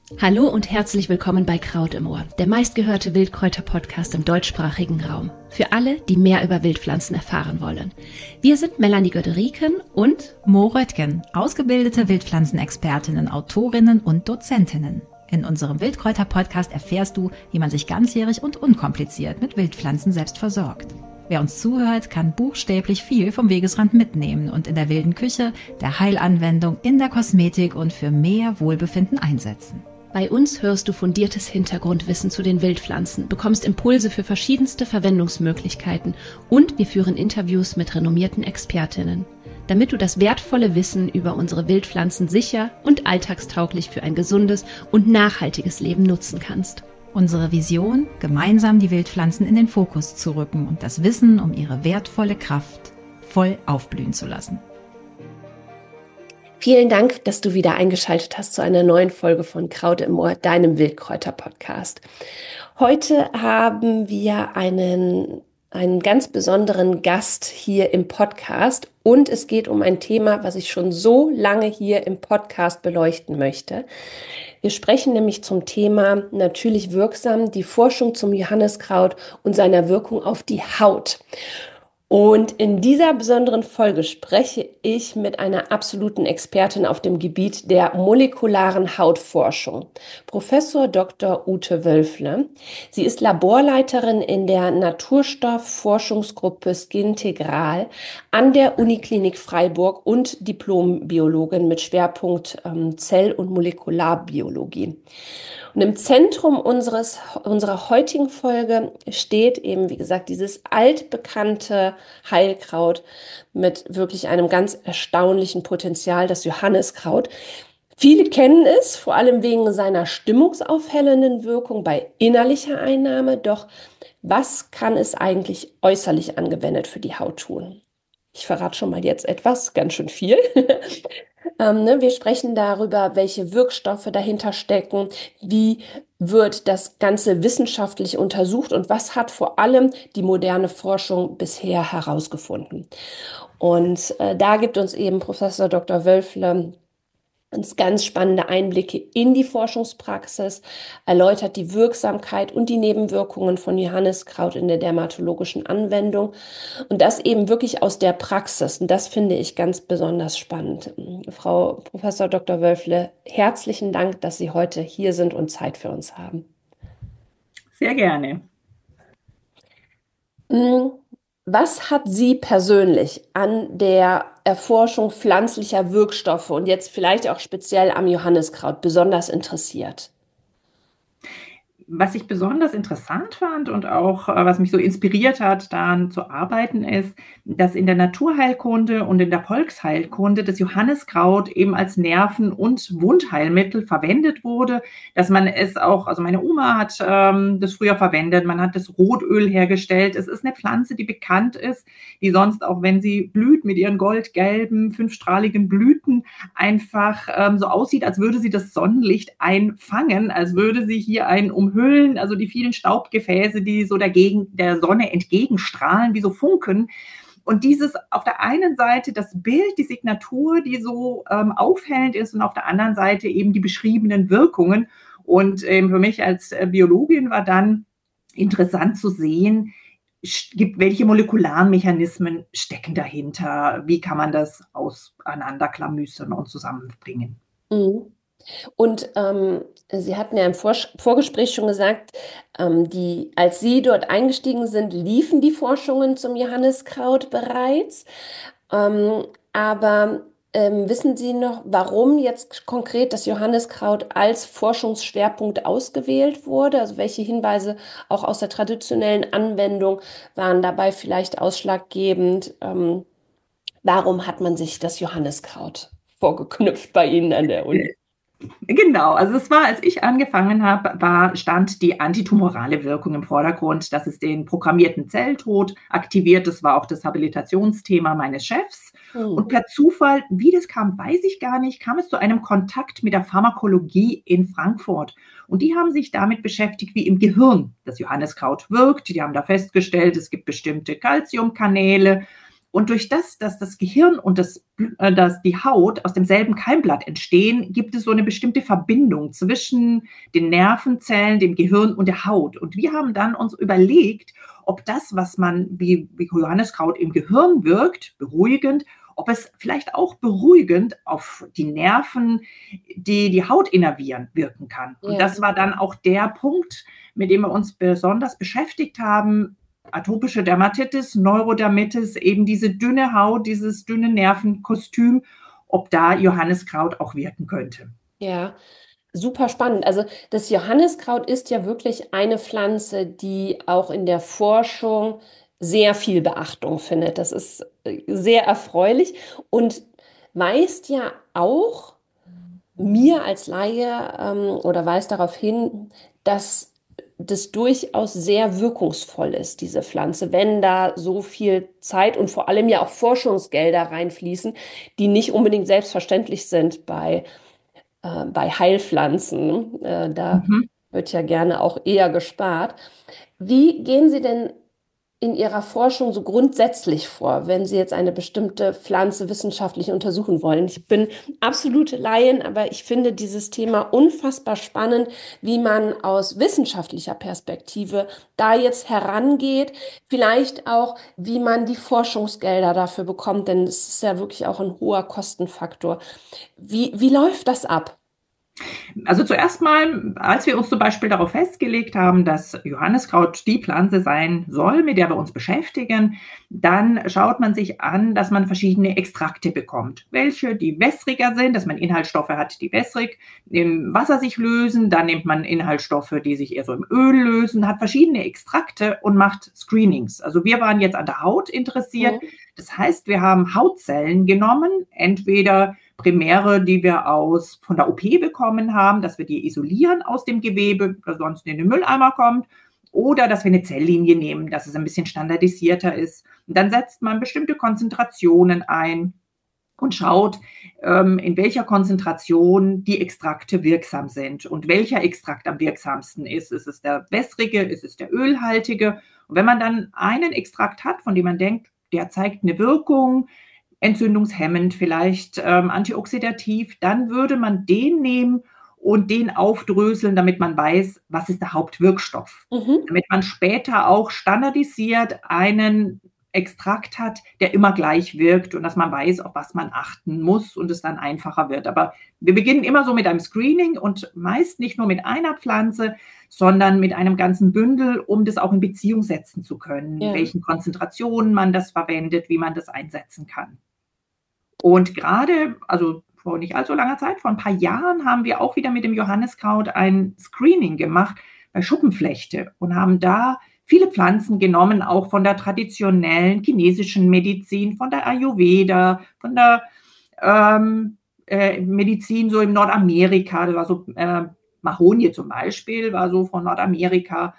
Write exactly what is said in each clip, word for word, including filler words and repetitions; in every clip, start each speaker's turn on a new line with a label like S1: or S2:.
S1: Hallo und herzlich willkommen bei Kraut im Ohr, der meistgehörte Wildkräuter-Podcast im deutschsprachigen Raum. Für alle, die mehr über Wildpflanzen erfahren wollen. Wir sind Melanie Göderiken und
S2: Mo Röttgen, ausgebildete Wildpflanzenexpertinnen, Autorinnen und Dozentinnen. In unserem Wildkräuter-Podcast erfährst du, wie man sich ganzjährig und unkompliziert mit Wildpflanzen selbst versorgt. Wer uns zuhört, kann buchstäblich viel vom Wegesrand mitnehmen und in der wilden Küche, der Heilanwendung, in der Kosmetik und für mehr Wohlbefinden einsetzen.
S1: Bei uns hörst du fundiertes Hintergrundwissen zu den Wildpflanzen, bekommst Impulse für verschiedenste Verwendungsmöglichkeiten und wir führen Interviews mit renommierten Expertinnen, damit du das wertvolle Wissen über unsere Wildpflanzen sicher und alltagstauglich für ein gesundes und nachhaltiges Leben nutzen kannst.
S2: Unsere Vision, gemeinsam die Wildpflanzen in den Fokus zu rücken und das Wissen um ihre wertvolle Kraft voll aufblühen zu lassen.
S1: Vielen Dank, dass du wieder eingeschaltet hast zu einer neuen Folge von Kraut im Ohr, deinem Wildkräuter-Podcast. Heute haben wir einen, einen ganz besonderen Gast hier im Podcast und es geht um ein Thema, was ich schon so lange hier im Podcast beleuchten möchte. Wir sprechen nämlich zum Thema natürlich wirksam, die Forschung zum Johanniskraut und seiner Wirkung auf die Haut. Und in dieser besonderen Folge spreche ich mit einer absoluten Expertin auf dem Gebiet der molekularen Hautforschung, Professor Doktor Ute Wölfle. Sie ist Laborleiterin in der Naturstoffforschungsgruppe Skintegral an der Uniklinik Freiburg und Diplombiologin mit Schwerpunkt ähm, Zell- und Molekularbiologie. Und im Zentrum unseres, unserer heutigen Folge steht eben, wie gesagt, dieses altbekannte Heilkraut mit wirklich einem ganz erstaunlichen Potenzial, das Johanniskraut. Viele kennen es, vor allem wegen seiner stimmungsaufhellenden Wirkung bei innerlicher Einnahme. Doch was kann es eigentlich äußerlich angewendet für die Haut tun? Ich verrate schon mal jetzt etwas, ganz schön viel. Ähm, ne, wir sprechen darüber, welche Wirkstoffe dahinter stecken, wie wird das Ganze wissenschaftlich untersucht und was hat vor allem die moderne Forschung bisher herausgefunden. Und äh, da gibt uns eben Professor Doktor Wölfle uns ganz spannende Einblicke in die Forschungspraxis, erläutert die Wirksamkeit und die Nebenwirkungen von Johanniskraut in der dermatologischen Anwendung und das eben wirklich aus der Praxis. Und das finde ich ganz besonders spannend. Frau Professor Doktor Wölfle, herzlichen Dank, dass Sie heute hier sind und Zeit für uns haben.
S3: Sehr gerne.
S1: Was hat Sie persönlich an der Erforschung pflanzlicher Wirkstoffe und jetzt vielleicht auch speziell am Johanniskraut besonders interessiert?
S3: Was ich besonders interessant fand und auch was mich so inspiriert hat, daran zu arbeiten, ist, dass in der Naturheilkunde und in der Volksheilkunde das Johanniskraut eben als Nerven- und Wundheilmittel verwendet wurde, dass man es auch, also meine Oma hat ähm, das früher verwendet, man hat das Rotöl hergestellt. Es ist eine Pflanze, die bekannt ist, die sonst auch, wenn sie blüht mit ihren goldgelben, fünfstrahligen Blüten, einfach ähm, so aussieht, als würde sie das Sonnenlicht einfangen, als würde sie hier ein umhüllen, also die vielen Staubgefäße, die so dagegen der Sonne entgegenstrahlen, wie so Funken. Und dieses auf der einen Seite das Bild, die Signatur, die so ähm, aufhellend ist und auf der anderen Seite eben die beschriebenen Wirkungen. Und ähm, für mich als äh, Biologin war dann interessant zu sehen, gibt, welche molekularen Mechanismen stecken dahinter, wie kann man das auseinanderklamüsern und zusammenbringen.
S1: Mhm. Und ähm, Sie hatten ja im Vor Vorgespräch schon gesagt, ähm, die, als Sie dort eingestiegen sind, liefen die Forschungen zum Johanniskraut bereits. Ähm, aber ähm, wissen Sie noch, warum jetzt konkret das Johanniskraut als Forschungsschwerpunkt ausgewählt wurde? Also welche Hinweise auch aus der traditionellen Anwendung waren dabei vielleicht ausschlaggebend? Ähm, warum hat man sich das Johanniskraut vorgeknüpft bei Ihnen an der Uni?
S3: Genau, also es war, als ich angefangen habe, war, stand die antitumorale Wirkung im Vordergrund, dass es den programmierten Zelltod aktiviert. Das war auch das Habilitationsthema meines Chefs. Mhm. Und per Zufall, wie das kam, weiß ich gar nicht, kam es zu einem Kontakt mit der Pharmakologie in Frankfurt. Und die haben sich damit beschäftigt, wie im Gehirn das Johanniskraut wirkt. Die haben da festgestellt, es gibt bestimmte Calciumkanäle. Und durch das, dass das Gehirn und das, äh, dass die Haut aus demselben Keimblatt entstehen, gibt es so eine bestimmte Verbindung zwischen den Nervenzellen, dem Gehirn und der Haut. Und wir haben dann uns überlegt, ob das, was man wie, wie Johanniskraut im Gehirn wirkt, beruhigend, ob es vielleicht auch beruhigend auf die Nerven, die die Haut innervieren, wirken kann. Und
S1: Ja.
S3: das war dann auch der Punkt, mit dem wir uns besonders beschäftigt haben. Atopische Dermatitis, Neurodermitis, eben diese dünne Haut, dieses dünne Nervenkostüm, ob da Johanniskraut auch wirken könnte.
S1: Ja, super spannend. Also das Johanniskraut ist ja wirklich eine Pflanze, die auch in der Forschung sehr viel Beachtung findet. Das ist äh, sehr erfreulich und weist ja auch mir als Laie ähm, oder weist darauf hin, dass das durchaus sehr wirkungsvoll ist, diese Pflanze, wenn da so viel Zeit und vor allem ja auch Forschungsgelder reinfließen, die nicht unbedingt selbstverständlich sind bei, äh, bei Heilpflanzen. Äh, da
S3: Mhm.
S1: wird ja gerne auch eher gespart. Wie gehen Sie denn in Ihrer Forschung so grundsätzlich vor, wenn Sie jetzt eine bestimmte Pflanze wissenschaftlich untersuchen wollen? Ich bin absolute Laien, aber ich finde dieses Thema unfassbar spannend, wie man aus wissenschaftlicher Perspektive da jetzt herangeht, vielleicht auch, wie man die Forschungsgelder dafür bekommt, denn es ist ja wirklich auch ein hoher Kostenfaktor. Wie, wie läuft das ab?
S3: Also zuerst mal, als wir uns zum Beispiel darauf festgelegt haben, dass Johanniskraut die Pflanze sein soll, mit der wir uns beschäftigen, dann schaut man sich an, dass man verschiedene Extrakte bekommt. Welche, die wässriger sind, dass man Inhaltsstoffe hat, die wässrig im Wasser sich lösen. Dann nimmt man Inhaltsstoffe, die sich eher so im Öl lösen, hat verschiedene Extrakte und macht Screenings. Also wir waren jetzt an der Haut interessiert.
S1: Mhm.
S3: Das heißt, wir haben Hautzellen genommen, entweder Primäre, die wir aus, von der O P bekommen haben, dass wir die isolieren aus dem Gewebe, das sonst in den Mülleimer kommt, oder dass wir eine Zelllinie nehmen, dass es ein bisschen standardisierter ist. Und dann setzt man bestimmte Konzentrationen ein und schaut, ähm, in welcher Konzentration die Extrakte wirksam sind und welcher Extrakt am wirksamsten ist. Ist es der wässrige, ist es der ölhaltige? Und wenn man dann einen Extrakt hat, von dem man denkt, der zeigt eine Wirkung, entzündungshemmend, vielleicht ähm, antioxidativ, dann würde man den nehmen und den aufdröseln, damit man weiß, was ist der Hauptwirkstoff.
S1: Mhm.
S3: Damit man später auch standardisiert einen Extrakt hat, der immer gleich wirkt und dass man weiß, auf was man achten muss und es dann einfacher wird. Aber wir beginnen immer so mit einem Screening und meist nicht nur mit einer Pflanze, sondern mit einem ganzen Bündel, um das auch in Beziehung setzen zu können,
S1: Ja.
S3: welchen Konzentrationen man das verwendet, wie man das einsetzen kann. Und gerade, also vor nicht allzu langer Zeit, vor ein paar Jahren, haben wir auch wieder mit dem Johanniskraut ein Screening gemacht bei Schuppenflechte und haben da viele Pflanzen genommen, auch von der traditionellen chinesischen Medizin, von der Ayurveda, von der ähm, äh, Medizin so im Nordamerika, das war so äh, Mahonie zum Beispiel, war so von Nordamerika.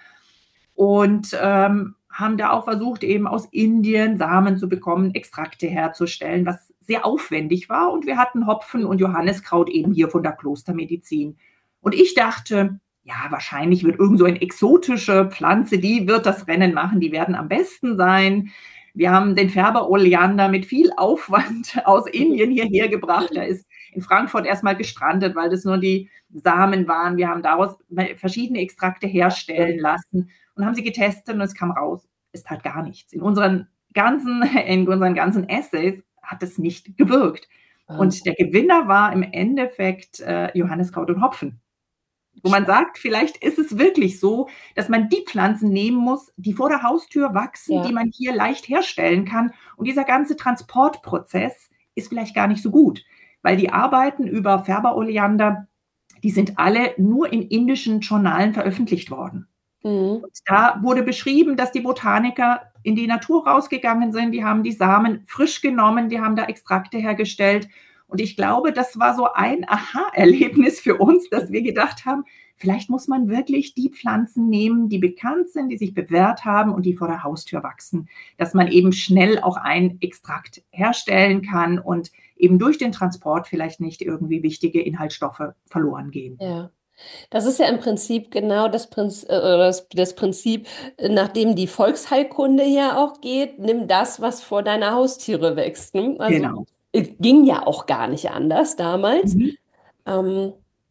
S3: Und ähm, haben da auch versucht, eben aus Indien Samen zu bekommen, Extrakte herzustellen, was sehr aufwendig war. Und wir hatten Hopfen und Johanniskraut eben hier von der Klostermedizin. Und ich dachte, ja, wahrscheinlich wird irgend so eine exotische Pflanze, die wird das Rennen machen, die werden am besten sein. Wir haben den Färber-Oleander mit viel Aufwand aus Indien hierher gebracht. Der ist in Frankfurt erstmal gestrandet, weil das nur die Samen waren. Wir haben daraus verschiedene Extrakte herstellen lassen und haben sie getestet und es kam raus, es tat gar nichts. In unseren ganzen, in unseren ganzen Essays hat es nicht gewirkt. Und der Gewinner war im Endeffekt äh, Johanniskraut und Hopfen. Wo man sagt, vielleicht ist es wirklich so, dass man die Pflanzen nehmen muss, die vor der Haustür wachsen,
S1: Ja.
S3: die man hier leicht herstellen kann. Und dieser ganze Transportprozess ist vielleicht gar nicht so gut, weil die Arbeiten über Färber-Oleander, die sind alle nur in indischen Journalen veröffentlicht worden.
S1: Mhm.
S3: Und da wurde beschrieben, dass die Botaniker in die Natur rausgegangen sind, die haben die Samen frisch genommen, die haben da Extrakte hergestellt. Und ich glaube, das war so ein Aha-Erlebnis für uns, dass wir gedacht haben, vielleicht muss man wirklich die Pflanzen nehmen, die bekannt sind, die sich bewährt haben und die vor der Haustür wachsen, dass man eben schnell auch ein Extrakt herstellen kann und eben durch den Transport vielleicht nicht irgendwie wichtige Inhaltsstoffe verloren gehen.
S1: Ja. Das ist ja im Prinzip genau das, Prinz, äh, das, das Prinzip, äh, nach dem die Volksheilkunde ja auch geht. Nimm das, was vor deiner Haustiere wächst. Ne? Also
S3: Genau.
S1: es ging ja auch gar nicht anders damals.
S3: Mhm.
S1: Ähm,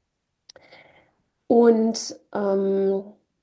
S1: und ähm,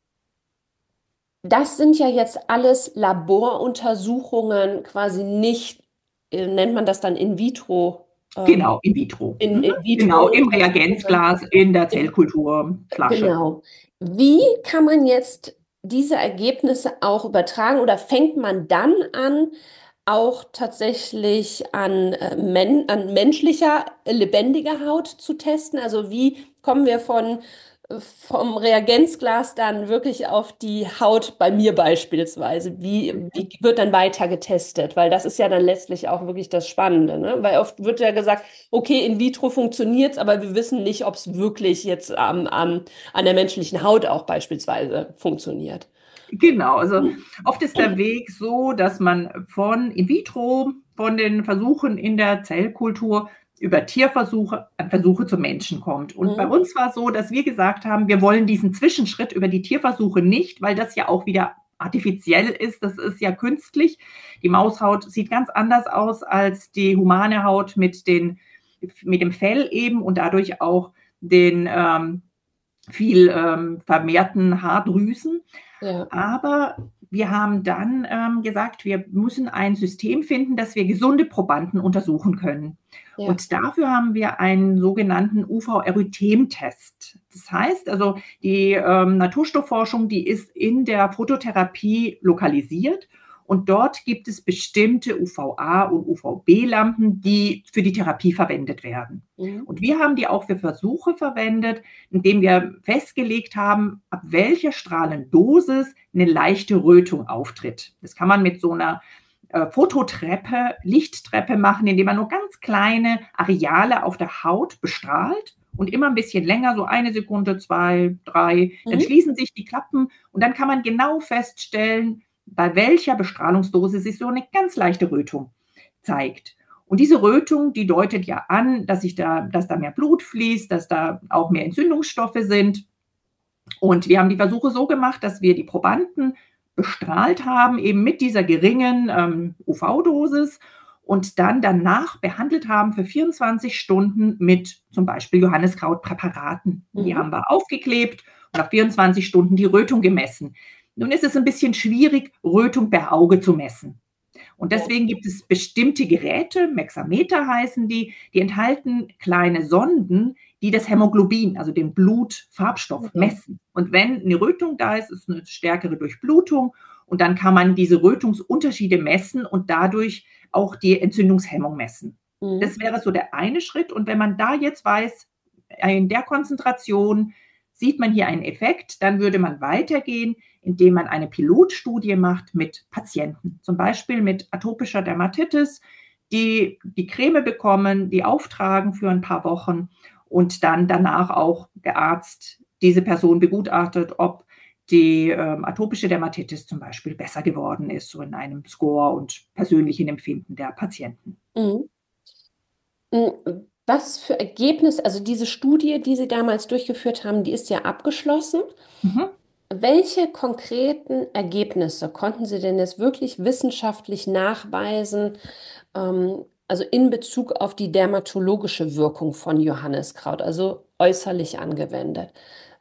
S1: das sind ja jetzt alles Laboruntersuchungen, quasi nicht, äh, nennt man das dann in vitro, ähm,
S3: Genau, in vitro.
S1: in,
S3: Mhm.
S1: in vitro
S3: Genau, im
S1: Untersuchungen.
S3: Reagenzglas, in der Zellkulturflasche.
S1: Genau. Wie kann man jetzt diese Ergebnisse auch übertragen oder fängt man dann an, auch tatsächlich an, äh, men an menschlicher, äh, lebendiger Haut zu testen? Also wie kommen wir von, äh, vom Reagenzglas dann wirklich auf die Haut bei mir beispielsweise? Wie, wie wird dann weiter getestet? Weil das ist ja dann letztlich auch wirklich das Spannende, ne? Weil oft wird ja gesagt, okay, in vitro funktioniert es, aber wir wissen nicht, ob es wirklich jetzt am, am, an der menschlichen Haut auch beispielsweise funktioniert.
S3: Genau, also oft ist der Weg so, dass man von in vitro, von den Versuchen in der Zellkultur über Tierversuche an Versuche zum Menschen kommt. Und bei
S1: Mhm.
S3: uns war es so, dass wir gesagt haben, wir wollen diesen Zwischenschritt über die Tierversuche nicht, weil das ja auch wieder artifiziell ist, das ist ja künstlich. Die Maushaut sieht ganz anders aus als die humane Haut mit, den, mit dem Fell eben und dadurch auch den ähm, viel ähm, vermehrten Haardrüsen.
S1: Ja,
S3: Aber wir haben dann ähm, gesagt, wir müssen ein System finden, dass wir gesunde Probanden untersuchen können.
S1: ja.
S3: Und dafür haben wir einen sogenannten U V-Erythem-Test. Das heißt also, die ähm, Naturstoffforschung, die ist in der Phototherapie lokalisiert. Und dort gibt es bestimmte U V A- und U V B-Lampen, die für die Therapie verwendet werden.
S1: Mhm.
S3: Und wir haben die auch für Versuche verwendet, indem wir festgelegt haben, ab welcher Strahlendosis eine leichte Rötung auftritt. Das kann man mit so einer äh, Fototreppe, Lichttreppe machen, indem man nur ganz kleine Areale auf der Haut bestrahlt und immer ein bisschen länger, so eine Sekunde, zwei, drei, dann
S1: Mhm.
S3: schließen sich die Klappen und dann kann man genau feststellen, bei welcher Bestrahlungsdosis sich so eine ganz leichte Rötung zeigt. Und diese Rötung, die deutet ja an, dass, ich da, dass da mehr Blut fließt, dass da auch mehr Entzündungsstoffe sind. Und wir haben die Versuche so gemacht, dass wir die Probanden bestrahlt haben, eben mit dieser geringen ähm, U V-Dosis und dann danach behandelt haben für vierundzwanzig Stunden mit zum Beispiel Johanniskrautpräparaten. Die
S1: Mhm.
S3: haben wir aufgeklebt und nach vierundzwanzig Stunden die Rötung gemessen. Nun ist es ein bisschen schwierig, Rötung per Auge zu messen. Und
S1: Ja.
S3: deswegen gibt es bestimmte Geräte, Mexameter heißen die, die enthalten kleine Sonden, die das Hämoglobin, also den Blutfarbstoff,
S1: Mhm.
S3: messen. Und wenn eine Rötung da ist, ist eine stärkere Durchblutung und dann kann man diese Rötungsunterschiede messen und dadurch auch die Entzündungshemmung messen.
S1: Mhm.
S3: Das wäre so der eine Schritt. Und wenn man da jetzt weiß, in der Konzentration sieht man hier einen Effekt, dann würde man weitergehen, indem man eine Pilotstudie macht mit Patienten, zum Beispiel mit atopischer Dermatitis, die die Creme bekommen, die auftragen für ein paar Wochen und dann danach auch der Arzt diese Person begutachtet, ob die ähm, atopische Dermatitis zum Beispiel besser geworden ist, so in einem Score und persönlichen Empfinden der Patienten.
S1: Mhm. Mhm. Was für Ergebnisse, also diese Studie, die Sie damals durchgeführt haben, die ist ja abgeschlossen.
S3: Mhm.
S1: Welche konkreten Ergebnisse konnten Sie denn jetzt wirklich wissenschaftlich nachweisen, ähm, also in Bezug auf die dermatologische Wirkung von Johanniskraut, also äußerlich angewendet?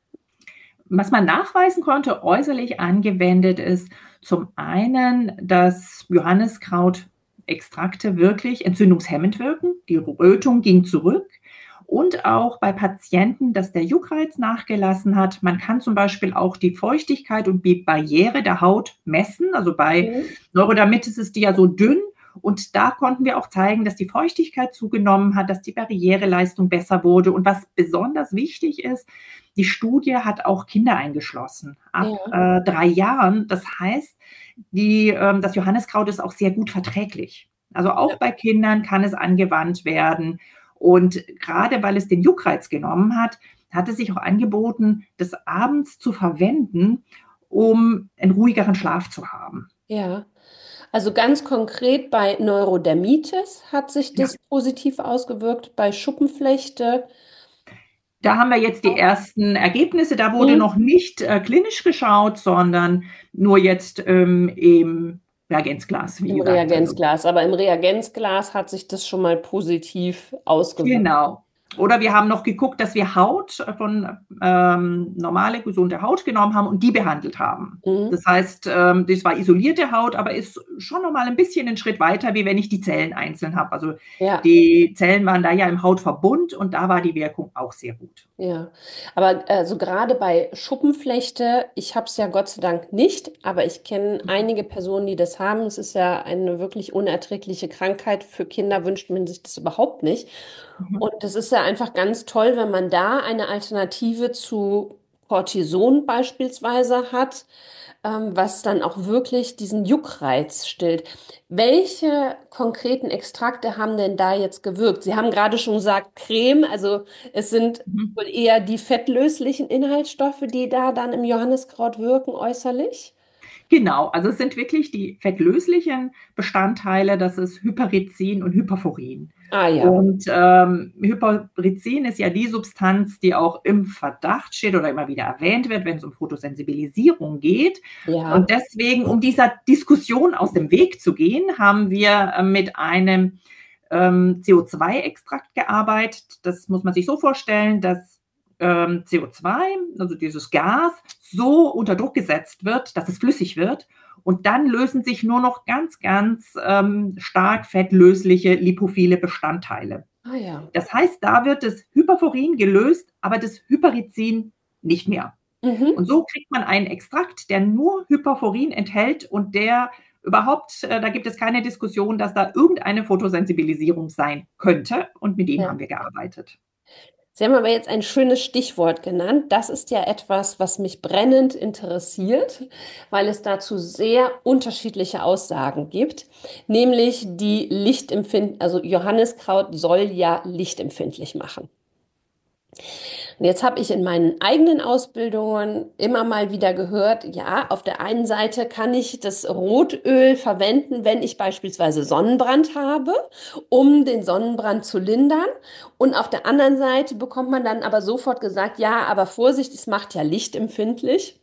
S3: Was man nachweisen konnte, äußerlich angewendet ist zum einen, dass Johanniskraut-Extrakte wirklich entzündungshemmend wirken. Die Rötung ging zurück. Und auch bei Patienten, dass der Juckreiz nachgelassen hat. Man kann zum Beispiel auch die Feuchtigkeit und die Barriere der Haut messen. Also bei
S1: Mhm.
S3: Neurodermitis ist die ja so dünn. Und da konnten wir auch zeigen, dass die Feuchtigkeit zugenommen hat, dass die Barriereleistung besser wurde. Und was besonders wichtig ist, die Studie hat auch Kinder eingeschlossen, ab
S1: Ja,
S3: äh, drei Jahren. Das heißt, die, ähm, das Johanniskraut ist auch sehr gut verträglich. Also auch
S1: ja,
S3: bei Kindern kann es angewandt werden. Und gerade weil es den Juckreiz genommen hat, hat es sich auch angeboten, das abends zu verwenden, um einen ruhigeren Schlaf zu haben.
S1: ja. Also ganz konkret bei Neurodermitis hat sich
S3: Ja.
S1: das positiv ausgewirkt, bei Schuppenflechte.
S3: Da haben wir jetzt die ersten Ergebnisse. Da wurde
S1: Mhm.
S3: noch nicht äh, klinisch geschaut, sondern nur jetzt ähm, im Reagenzglas, wie
S1: Im
S3: gesagt. Also
S1: Reagenzglas. Aber im Reagenzglas hat sich das schon mal positiv ausgewirkt.
S3: genau. Oder wir haben noch geguckt, dass wir Haut von ähm, normale, gesunde Haut genommen haben und die behandelt haben.
S1: Mhm.
S3: Das heißt, ähm, das war isolierte Haut, aber ist schon noch mal ein bisschen einen Schritt weiter, wie wenn ich die Zellen einzeln habe. Also
S1: Ja.
S3: die Zellen waren da ja im Hautverbund und da war die Wirkung auch sehr gut.
S1: Ja, aber also gerade bei Schuppenflechte, ich habe es ja Gott sei Dank nicht, aber ich kenne einige Personen, die das haben. Es ist ja eine wirklich unerträgliche Krankheit. Für Kinder wünscht man sich das überhaupt nicht.
S3: Mhm.
S1: Und es ist ja einfach ganz toll, wenn man da eine Alternative zu Cortison beispielsweise hat, ähm, was dann auch wirklich diesen Juckreiz stillt. Welche konkreten Extrakte haben denn da jetzt gewirkt? Sie haben gerade schon gesagt, Creme, also es sind
S3: Mhm.
S1: wohl eher die fettlöslichen Inhaltsstoffe, die da dann im Johanniskraut wirken äußerlich?
S3: Genau, also es sind wirklich die fettlöslichen Bestandteile, das ist Hyperizin und Hyperforin.
S1: Ah ja,
S3: Und ähm, Hyperizin ist ja die Substanz, die auch im Verdacht steht oder immer wieder erwähnt wird, wenn es um Photosensibilisierung geht. Und
S1: ja.
S3: deswegen, um dieser Diskussion aus dem Weg zu gehen, haben wir äh, mit einem ähm, C O zwei Extrakt gearbeitet. Das muss man sich so vorstellen, dass ähm, C O zwei, also dieses Gas, so unter Druck gesetzt wird, dass es flüssig wird. Und dann lösen sich nur noch ganz, ganz ähm, stark fettlösliche lipophile Bestandteile.
S1: Ah ja.
S3: Das heißt, da wird das Hyperforin gelöst, aber das Hyperizin nicht mehr.
S1: Mhm.
S3: Und so kriegt man einen Extrakt, der nur Hyperforin enthält und der überhaupt, äh, da gibt es keine Diskussion, dass da irgendeine Photosensibilisierung sein könnte. Und mit dem
S1: Ja.
S3: haben wir gearbeitet.
S1: Sie haben aber jetzt ein schönes Stichwort genannt. Das ist ja etwas, was mich brennend interessiert, weil es dazu sehr unterschiedliche Aussagen gibt, nämlich die Lichtempfind, also Johanniskraut soll ja lichtempfindlich machen. Und jetzt habe ich in meinen eigenen Ausbildungen immer mal wieder gehört, ja, auf der einen Seite kann ich das Rotöl verwenden, wenn ich beispielsweise Sonnenbrand habe, um den Sonnenbrand zu lindern. Und auf der anderen Seite bekommt man dann aber sofort gesagt, ja, aber Vorsicht, es macht ja lichtempfindlich.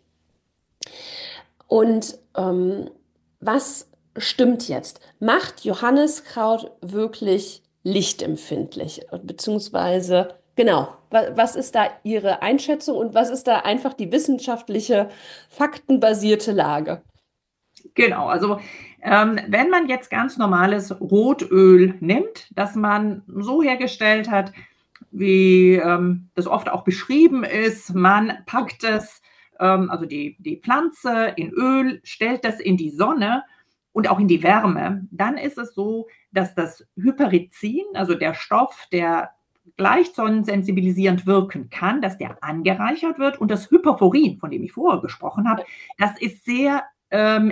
S1: Und ähm, was stimmt jetzt? Macht Johanniskraut wirklich lichtempfindlich? Beziehungsweise, genau, wa was ist da Ihre Einschätzung und was ist da einfach die wissenschaftliche, faktenbasierte Lage?
S3: Genau, also ähm, wenn man jetzt ganz normales Rotöl nimmt, das man so hergestellt hat, wie ähm, das oft auch beschrieben ist, man packt es, ähm, also die, die Pflanze in Öl, stellt das in die Sonne und auch in die Wärme, dann ist es so, dass das Hyperizin, also der Stoff, der gleich sonnensensibilisierend wirken kann, dass der angereichert wird und das Hyperforin, von dem ich vorher gesprochen habe, das ist sehr ähm,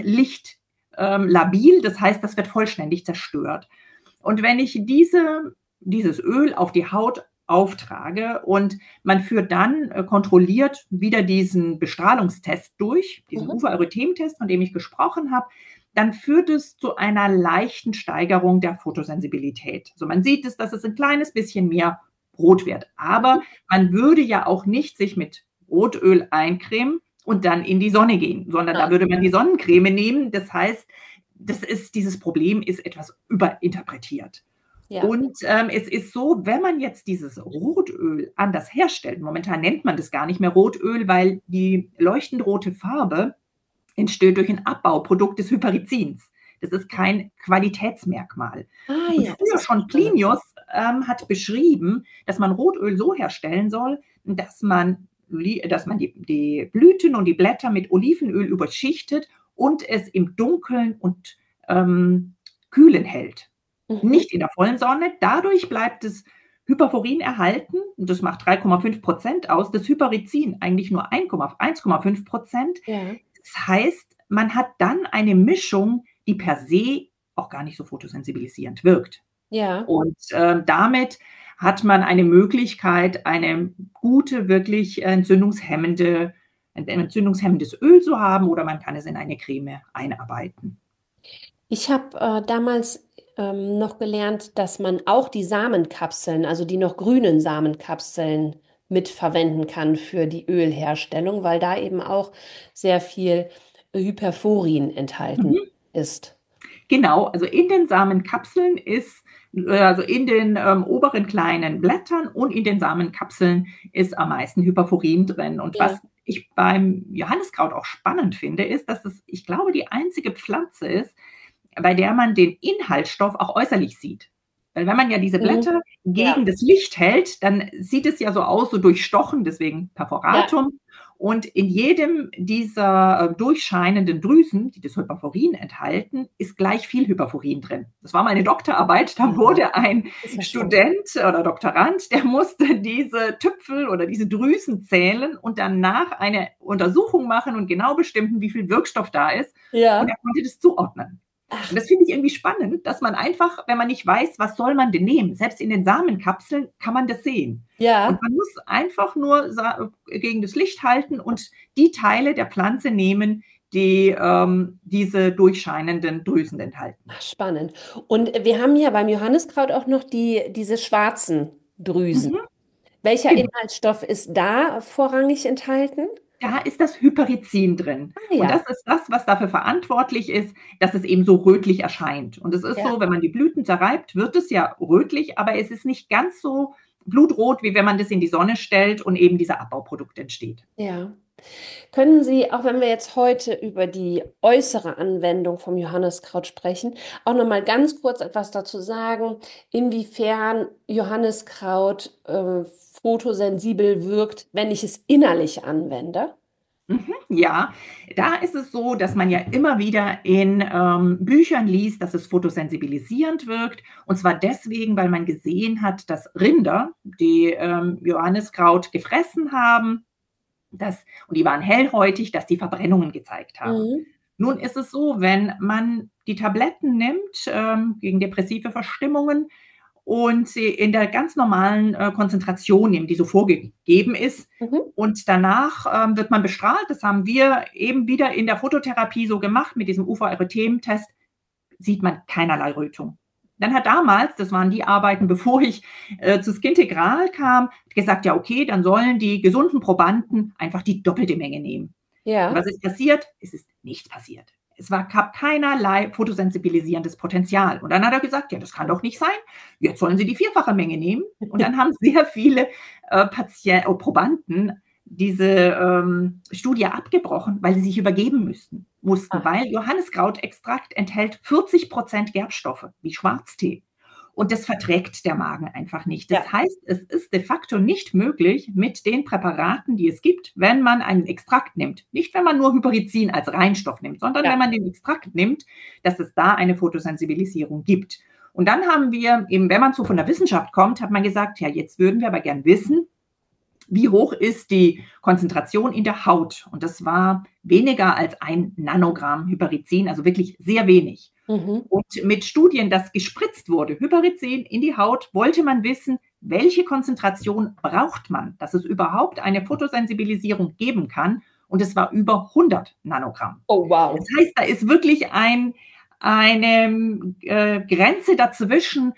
S3: lichtlabil, ähm, das heißt, das wird vollständig zerstört. Und wenn ich diese, dieses Öl auf die Haut auftrage und man führt dann äh, kontrolliert wieder diesen Bestrahlungstest durch, diesen
S1: Mhm.
S3: Uva-Erythem-Test, von dem ich gesprochen habe, dann führt es zu einer leichten Steigerung der Photosensibilität. Also man sieht es, dass es ein kleines bisschen mehr rot wird. Aber man würde ja auch nicht sich mit Rotöl eincremen und dann in die Sonne gehen, sondern da
S1: Nein.
S3: würde man die Sonnencreme nehmen. Das heißt, das ist, dieses Problem ist etwas überinterpretiert.
S1: Ja.
S3: Und ähm, es ist so, wenn man jetzt dieses Rotöl anders herstellt, momentan nennt man das gar nicht mehr Rotöl, weil die leuchtend rote Farbe entsteht durch ein Abbauprodukt des Hyperizins. Das ist kein Qualitätsmerkmal.
S1: Ah
S3: Und
S1: ja, das
S3: früher
S1: ist
S3: schon
S1: spannend.
S3: Plinius ähm, hat beschrieben, dass man Rotöl so herstellen soll, dass man, dass man die, die Blüten und die Blätter mit Olivenöl überschichtet und es im Dunkeln und ähm, Kühlen hält.
S1: Mhm.
S3: Nicht in der vollen Sonne. Dadurch bleibt das Hyperforin erhalten und das macht drei Komma fünf Prozent aus. Das Hyperizin eigentlich nur eins Komma fünf Prozent.
S1: Ja,
S3: Das heißt, man hat dann eine Mischung, die per se auch gar nicht so photosensibilisierend wirkt.
S1: ja.
S3: Und äh, damit hat man eine Möglichkeit, eine gute, wirklich entzündungshemmende, ein entzündungshemmendes Öl zu haben oder man kann es in eine Creme einarbeiten.
S1: Ich habe äh, damals ähm, noch gelernt, dass man auch die Samenkapseln, also die noch grünen Samenkapseln, mitverwenden kann für die Ölherstellung, weil da eben auch sehr viel Hyperforin enthalten
S3: Mhm.
S1: ist.
S3: Genau, also in den Samenkapseln ist, äh, also in den ähm, oberen kleinen Blättern und in den Samenkapseln ist am meisten Hyperforin drin. Und
S1: Ja.
S3: was ich beim Johanniskraut auch spannend finde, ist, dass es, ich glaube, die einzige Pflanze ist, bei der man den Inhaltsstoff auch äußerlich sieht. Weil wenn man ja diese
S1: Mhm.
S3: Blätter
S1: Ja,
S3: gegen das Licht hält, dann sieht es ja so aus, so durchstochen, deswegen
S1: ja.
S3: Perforatum. Und in jedem dieser äh, durchscheinenden Drüsen, die das Hyperforin enthalten, ist gleich viel Hyperforin drin. Das war meine Doktorarbeit. Da
S1: Aha.
S3: wurde ein
S1: Das ist ja spannend.
S3: Student oder Doktorand, der musste diese Tüpfel oder diese Drüsen zählen und danach eine Untersuchung machen und genau bestimmen, wie viel Wirkstoff da ist. Und er
S1: Ja.
S3: konnte das zuordnen. Und
S1: Ach,
S3: das finde ich irgendwie spannend, dass man einfach, wenn man nicht weiß, was soll man denn nehmen, selbst in den Samenkapseln kann man das sehen. Und
S1: ja.
S3: man muss einfach nur gegen das Licht halten und die Teile der Pflanze nehmen, die ähm, diese durchscheinenden Drüsen enthalten.
S1: Ach, spannend. Und wir haben ja beim Johanniskraut auch noch die, diese schwarzen Drüsen.
S3: Mhm.
S1: Welcher
S3: Genau.
S1: Inhaltsstoff ist da vorrangig enthalten?
S3: Da ist das Hyperizin drin.
S1: Ah
S3: Und
S1: ja,
S3: das ist das, was dafür verantwortlich ist, dass es eben so rötlich erscheint. Und es ist
S1: ja,
S3: so, wenn man die Blüten zerreibt, wird es ja rötlich, aber es ist nicht ganz so blutrot, wie wenn man das in die Sonne stellt und eben dieser Abbauprodukt entsteht.
S1: ja. Können Sie, auch wenn wir jetzt heute über die äußere Anwendung vom Johanniskraut sprechen, auch noch mal ganz kurz etwas dazu sagen, inwiefern Johanniskraut äh, photosensibel wirkt, wenn ich es innerlich anwende?
S3: Mhm, ja, da ist es so, dass man ja immer wieder in ähm, Büchern liest, dass es photosensibilisierend wirkt. Und zwar deswegen, weil man gesehen hat, dass Rinder, die ähm, Johanniskraut gefressen haben, dass, und die waren hellhäutig, dass die Verbrennungen gezeigt haben.
S1: Mhm.
S3: Nun ist es so, wenn man die Tabletten nimmt ähm, gegen depressive Verstimmungen und sie in der ganz normalen äh, Konzentration nehmen, die so vorgegeben ist,
S1: Mhm.
S3: und danach ähm, wird man bestrahlt. Das haben wir eben wieder in der Phototherapie so gemacht mit diesem U V-Erythem-Test, sieht man keinerlei Rötung. Dann hat damals, das waren die Arbeiten, bevor ich äh, zu Skintegral kam, gesagt, ja okay, dann sollen die gesunden Probanden einfach die doppelte Menge nehmen. Und
S1: Ja.
S3: was ist passiert? Es ist nichts passiert. Es war, gab keinerlei photosensibilisierendes Potenzial. Und dann hat er gesagt, ja, das kann doch nicht sein. Jetzt sollen Sie die vierfache Menge nehmen. Und dann haben sehr viele äh, Patient, oh, Probanden diese ähm, Studie abgebrochen, weil sie sich übergeben müssten, mussten,
S1: Ah,
S3: weil Johanniskrautextrakt enthält vierzig Prozent Gerbstoffe, wie Schwarztee. Und das verträgt der Magen einfach nicht.
S1: ja,
S3: Das heißt, es ist de facto nicht möglich mit den Präparaten, die es gibt, wenn man einen Extrakt nimmt. Nicht, wenn man nur Hyperizin als Reinstoff nimmt, sondern
S1: ja.
S3: wenn man den Extrakt nimmt, dass es da eine Photosensibilisierung gibt. Und dann haben wir eben, wenn man so von der Wissenschaft kommt, hat man gesagt, ja, jetzt würden wir aber gern wissen, wie hoch ist die Konzentration in der Haut? Und das war weniger als ein Nanogramm Hyperizin, also wirklich sehr wenig.
S1: Mhm.
S3: Und mit Studien, dass gespritzt wurde, Hyperizin in die Haut, wollte man wissen, welche Konzentration braucht man, dass es überhaupt eine Photosensibilisierung geben kann. Und es war über hundert Nanogramm.
S1: Oh,
S3: Das
S1: wow.
S3: heißt, da ist wirklich ein, eine äh, Grenze dazwischen,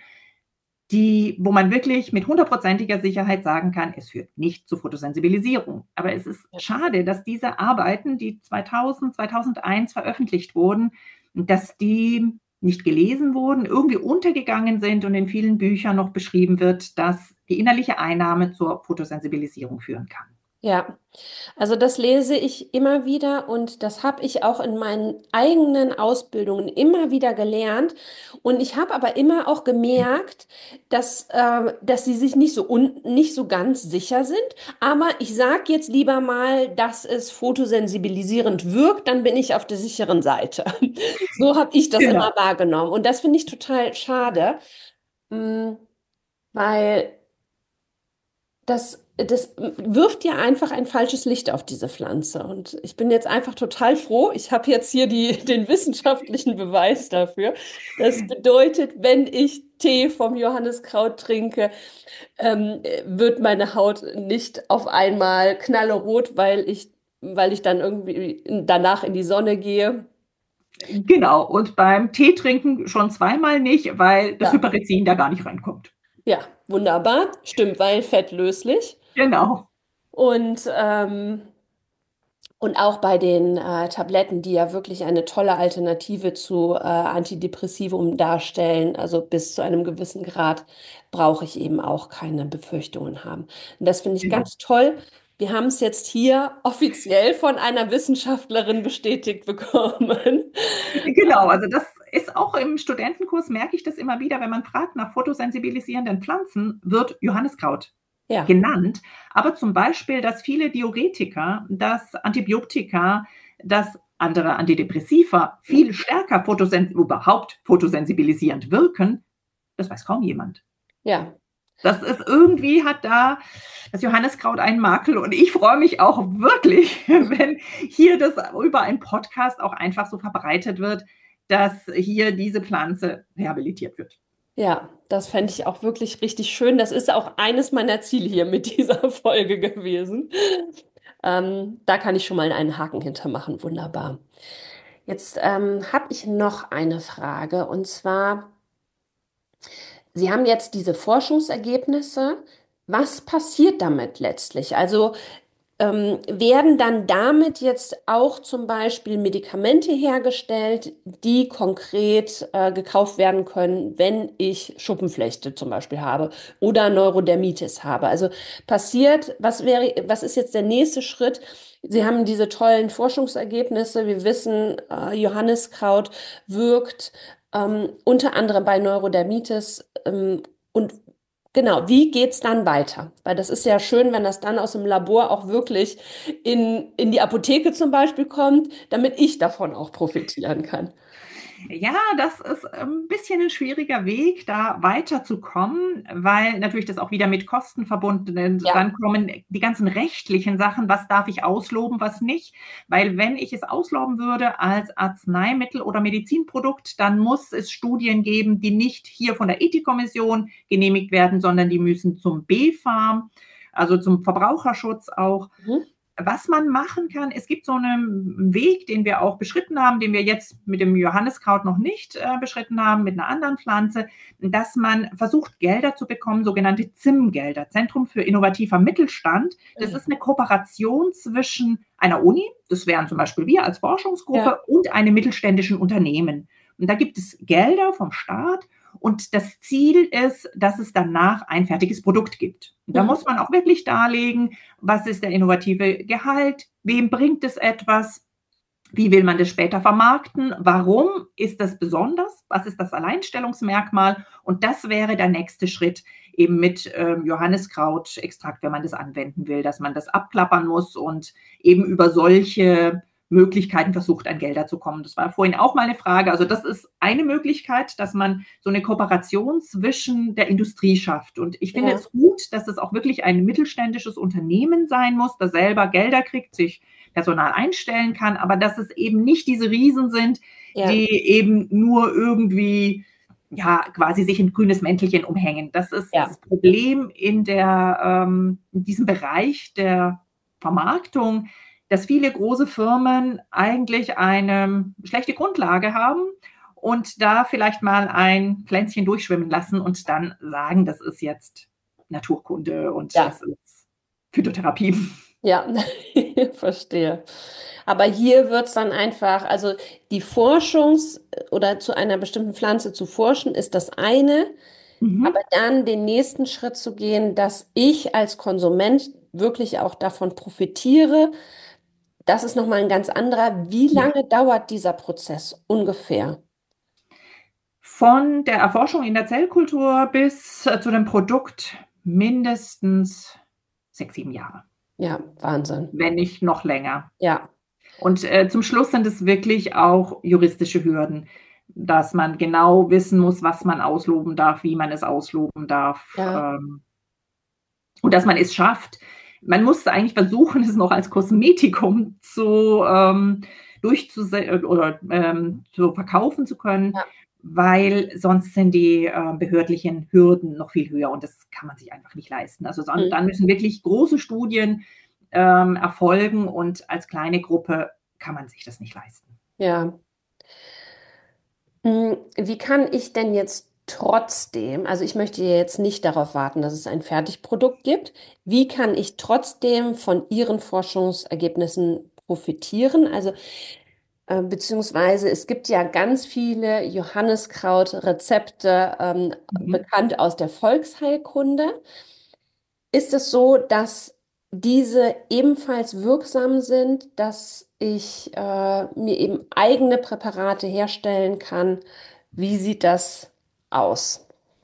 S3: die, wo man wirklich mit hundertprozentiger Sicherheit sagen kann, es führt nicht zur Photosensibilisierung. Aber es ist
S1: Ja.
S3: schade, dass diese Arbeiten, die zweitausend, zweitausendeins veröffentlicht wurden, dass die nicht gelesen wurden, irgendwie untergegangen sind und in vielen Büchern noch beschrieben wird, dass die innerliche Einnahme zur Photosensibilisierung führen kann.
S1: Ja, also das lese ich immer wieder und das habe ich auch in meinen eigenen Ausbildungen immer wieder gelernt. Und ich habe aber immer auch gemerkt, dass, äh, dass sie sich nicht so, un nicht so ganz sicher sind. Aber ich sage jetzt lieber mal, dass es photosensibilisierend wirkt, dann bin ich auf der sicheren Seite. So habe ich das immer
S3: Genau.
S1: wahrgenommen. Und das finde ich total schade, mm, weil das, das wirft ja einfach ein falsches Licht auf diese Pflanze. Und ich bin jetzt einfach total froh. Ich habe jetzt hier die, den wissenschaftlichen Beweis dafür. Das bedeutet, wenn ich Tee vom Johanniskraut trinke, ähm, wird meine Haut nicht auf einmal knallerot, weil ich, weil ich dann irgendwie danach in die Sonne gehe.
S3: Genau. Und beim Tee trinken schon zweimal nicht, weil das
S1: Ja,
S3: Hyperizin da gar nicht reinkommt.
S1: ja, wunderbar. Stimmt, weil fettlöslich.
S3: Genau.
S1: Und, ähm, und auch bei den äh, Tabletten, die ja wirklich eine tolle Alternative zu äh, Antidepressivum darstellen, also bis zu einem gewissen Grad, brauche ich eben auch keine Befürchtungen haben. Und das finde ich
S3: Genau.
S1: ganz toll. Wir haben es jetzt hier offiziell von einer Wissenschaftlerin bestätigt bekommen.
S3: Genau, also das ist auch im Studentenkurs, merke ich das immer wieder, wenn man fragt nach photosensibilisierenden Pflanzen, wird Johanniskraut
S1: Ja.
S3: genannt. Aber zum Beispiel, dass viele Diuretika, dass Antibiotika, dass andere Antidepressiva viel stärker photosens überhaupt photosensibilisierend wirken, das weiß kaum jemand.
S1: Ja.
S3: Das ist irgendwie, hat da das Johanniskraut einen Makel und ich freue mich auch wirklich, wenn hier das über einen Podcast auch einfach so verbreitet wird, dass hier diese Pflanze rehabilitiert wird.
S1: Ja, das fände ich auch wirklich richtig schön. Das ist auch eines meiner Ziele hier mit dieser Folge gewesen. Ähm, da kann ich schon mal einen Haken hintermachen. Wunderbar. Jetzt ähm, habe ich noch eine Frage und zwar, Sie haben jetzt diese Forschungsergebnisse. Was passiert damit letztlich? Also ähm, werden dann damit jetzt auch zum Beispiel Medikamente hergestellt, die konkret äh, gekauft werden können, wenn ich Schuppenflechte zum Beispiel habe oder Neurodermitis habe? Also passiert, was wäre, was ist jetzt der nächste Schritt? Sie haben diese tollen Forschungsergebnisse. Wir wissen, äh, Johanniskraut wirkt ähm, unter anderem bei Neurodermitis. Ähm, und Genau, wie geht's dann weiter? Weil das ist ja schön, wenn das dann aus dem Labor auch wirklich in, in die Apotheke zum Beispiel kommt, damit ich davon auch profitieren kann.
S3: Ja, das ist ein bisschen ein schwieriger Weg, da weiterzukommen, weil natürlich das auch wieder mit Kosten verbunden ist.
S1: Ja,
S3: Dann kommen die ganzen rechtlichen Sachen, was darf ich ausloben, was nicht. Weil wenn ich es ausloben würde als Arzneimittel oder Medizinprodukt, dann muss es Studien geben, die nicht hier von der Ethikkommission genehmigt werden, sondern die müssen zum B fam, also zum Verbraucherschutz auch.
S1: mhm.
S3: Was man machen kann, es gibt so einen Weg, den wir auch beschritten haben, den wir jetzt mit dem Johanniskraut noch nicht äh, beschritten haben, mit einer anderen Pflanze, dass man versucht, Gelder zu bekommen, sogenannte Z I M-Gelder, Zentrum für innovativer Mittelstand. Das ist eine Kooperation zwischen einer Uni, das wären zum Beispiel wir als
S1: Ja,
S3: Forschungsgruppe, und einem mittelständischen Unternehmen. Und da gibt es Gelder vom Staat und das Ziel ist, dass es danach ein fertiges Produkt gibt. Und da
S1: mhm.
S3: muss man auch wirklich darlegen, was ist der innovative Gehalt, wem bringt es etwas, wie will man das später vermarkten, warum ist das besonders, was ist das Alleinstellungsmerkmal, und das wäre der nächste Schritt eben mit ähm, Johanniskraut-Extrakt, wenn man das anwenden will, dass man das abklappern muss und eben über solche Möglichkeiten versucht, an Gelder zu kommen. Das war vorhin auch mal eine Frage. Also das ist eine Möglichkeit, dass man so eine Kooperation zwischen der Industrie schafft. Und ich finde
S1: Ja,
S3: es gut, dass es auch wirklich ein mittelständisches Unternehmen sein muss, das selber Gelder kriegt, sich Personal einstellen kann, aber dass es eben nicht diese Riesen sind,
S1: ja,
S3: die eben nur irgendwie ja quasi sich ein grünes Mäntelchen umhängen. Das ist
S1: ja,
S3: das Problem in der ähm, in diesem Bereich der Vermarktung, dass viele große Firmen eigentlich eine schlechte Grundlage haben und da vielleicht mal ein Pflänzchen durchschwimmen lassen und dann sagen, das ist jetzt Naturkunde und
S1: ja,
S3: das ist Phytotherapie.
S1: ja, verstehe. Aber hier wird es dann einfach, also die Forschungs- oder zu einer bestimmten Pflanze zu forschen, ist das eine, aber
S3: Mhm.
S1: dann den nächsten Schritt zu gehen, dass ich als Konsument wirklich auch davon profitiere. Das ist nochmal ein ganz anderer. Wie
S3: Ja.
S1: lange dauert dieser Prozess ungefähr?
S3: Von der Erforschung in der Zellkultur bis äh, zu dem Produkt mindestens sechs, sieben Jahre,
S1: Ja, Wahnsinn.
S3: wenn nicht noch länger.
S1: Ja,
S3: Und äh, zum Schluss sind es wirklich auch juristische Hürden, dass man genau wissen muss, was man ausloben darf, wie man es ausloben darf,
S1: ja,
S3: ähm, und dass man es schafft. Man muss eigentlich versuchen, es noch als Kosmetikum zu ähm, durchzuse oder ähm, zu verkaufen zu können,
S1: ja,
S3: weil sonst sind die äh, behördlichen Hürden noch viel höher und das kann man sich einfach nicht leisten. Also
S1: hm,
S3: dann müssen wirklich große Studien ähm, erfolgen und als kleine Gruppe kann man sich das nicht leisten.
S1: ja. Hm, Wie kann ich denn jetzt trotzdem, also ich möchte ja jetzt nicht darauf warten, dass es ein Fertigprodukt gibt. Wie kann ich trotzdem von Ihren Forschungsergebnissen profitieren? Also äh, beziehungsweise es gibt ja ganz viele Johanniskraut-Rezepte, ähm,
S3: Mhm.
S1: bekannt aus der Volksheilkunde. Ist es so, dass diese ebenfalls wirksam sind, dass ich äh, mir eben eigene Präparate herstellen kann? Wie sieht das aus?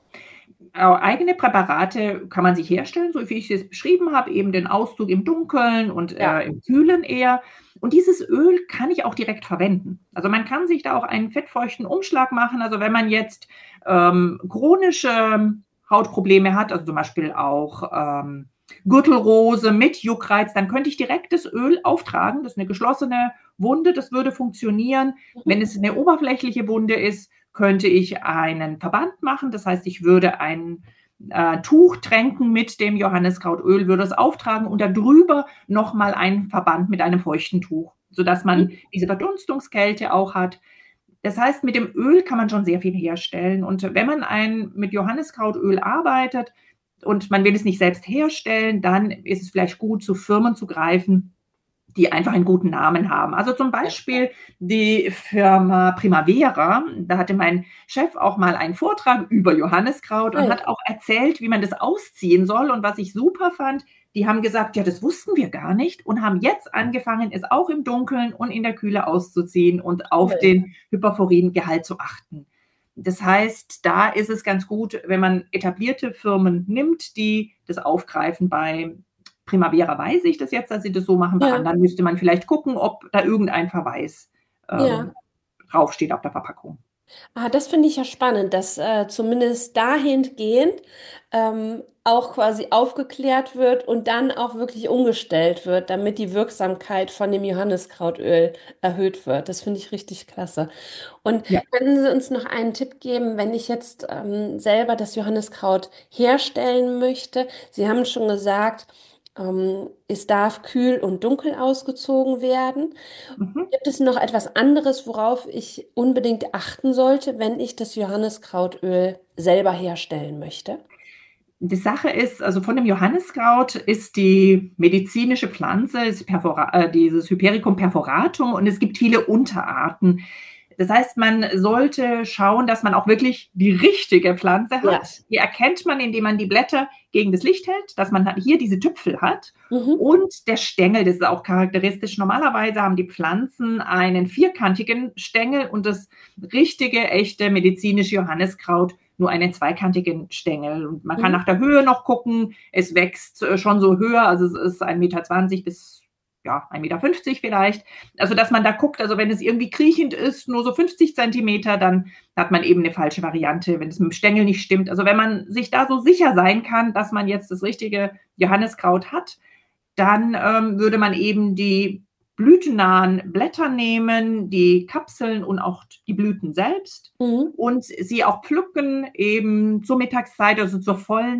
S3: Äh, eigene Präparate kann man sich herstellen, so wie ich es beschrieben habe, eben den Auszug im Dunkeln und
S1: Ja,
S3: äh, im Kühlen eher. Und dieses Öl kann ich auch direkt verwenden. Also man kann sich da auch einen fettfeuchten Umschlag machen. Also wenn man jetzt ähm, chronische Hautprobleme hat, also zum Beispiel auch ähm, Gürtelrose mit Juckreiz, dann könnte ich direkt das Öl auftragen. Das ist eine geschlossene Wunde, das würde funktionieren. Wenn es eine oberflächliche Wunde ist, könnte ich einen Verband machen. Das heißt, ich würde ein äh, Tuch tränken mit dem Johanniskrautöl, würde es auftragen und darüber nochmal einen Verband mit einem feuchten Tuch, sodass man diese Verdunstungskälte auch hat. Das heißt, mit dem Öl kann man schon sehr viel herstellen. Und wenn man ein, mit Johanniskrautöl arbeitet und man will es nicht selbst herstellen, dann ist es vielleicht gut, zu Firmen zu greifen, die einfach einen guten Namen haben. Also zum
S1: ja,
S3: Beispiel die Firma Primavera, da hatte mein Chef auch mal einen Vortrag über Johanniskraut und
S1: ja,
S3: hat auch erzählt, wie man das ausziehen soll. Und was ich super fand, die haben gesagt, ja, das wussten wir gar nicht und haben jetzt angefangen, es auch im Dunkeln und in der Kühle auszuziehen und auf
S1: cool.
S3: den Hyperforin-Gehalt zu achten. Das heißt, da ist es ganz gut, wenn man etablierte Firmen nimmt, die das aufgreifen. Bei Primavera weiß ich das jetzt, dass sie das so machen. Bei
S1: Ja,
S3: anderen müsste man vielleicht gucken, ob da irgendein Verweis ähm,
S1: ja.
S3: draufsteht auf der Verpackung.
S1: Ah, das finde ich ja spannend, dass äh, zumindest dahingehend ähm, auch quasi aufgeklärt wird und dann auch wirklich umgestellt wird, damit die Wirksamkeit von dem Johanniskrautöl erhöht wird. Das finde ich richtig klasse. Und
S3: Ja.
S1: können Sie uns noch einen Tipp geben, wenn ich jetzt ähm, selber das Johanniskraut herstellen möchte? Sie haben schon gesagt, ähm, es darf kühl und dunkel ausgezogen werden.
S3: Mhm.
S1: Gibt es noch etwas anderes, worauf ich unbedingt achten sollte, wenn ich das Johanniskrautöl selber herstellen möchte?
S3: Die Sache ist, also von dem Johanniskraut ist die medizinische Pflanze, ist perfora äh, dieses Hypericum perforatum und es gibt viele Unterarten. Das heißt, man sollte schauen, dass man auch wirklich die richtige Pflanze
S1: Ja.
S3: hat. Die erkennt man, indem man die Blätter gegen das Licht hält, dass man hier diese Tüpfel hat.
S1: Mhm.
S3: Und der Stängel, das ist auch charakteristisch. Normalerweise haben die Pflanzen einen vierkantigen Stängel und das richtige, echte medizinische Johanniskraut nur einen zweikantigen Stängel. Und man kann
S1: Mhm.
S3: nach der Höhe noch gucken. Es wächst äh, schon so höher, also es ist ein Meter zwanzig bis ja, ein Meter fünfzig vielleicht. Also, dass man da guckt, also wenn es irgendwie kriechend ist, nur so fünfzig Zentimeter, dann hat man eben eine falsche Variante, wenn es mit dem Stängel nicht stimmt. Also, wenn man sich da so sicher sein kann, dass man jetzt das richtige Johanniskraut hat, dann ähm, würde man eben die blütennahen Blätter nehmen, die Kapseln und auch die Blüten selbst
S1: Mhm.
S3: und sie auch pflücken, eben zur Mittagszeit, also zur vollen,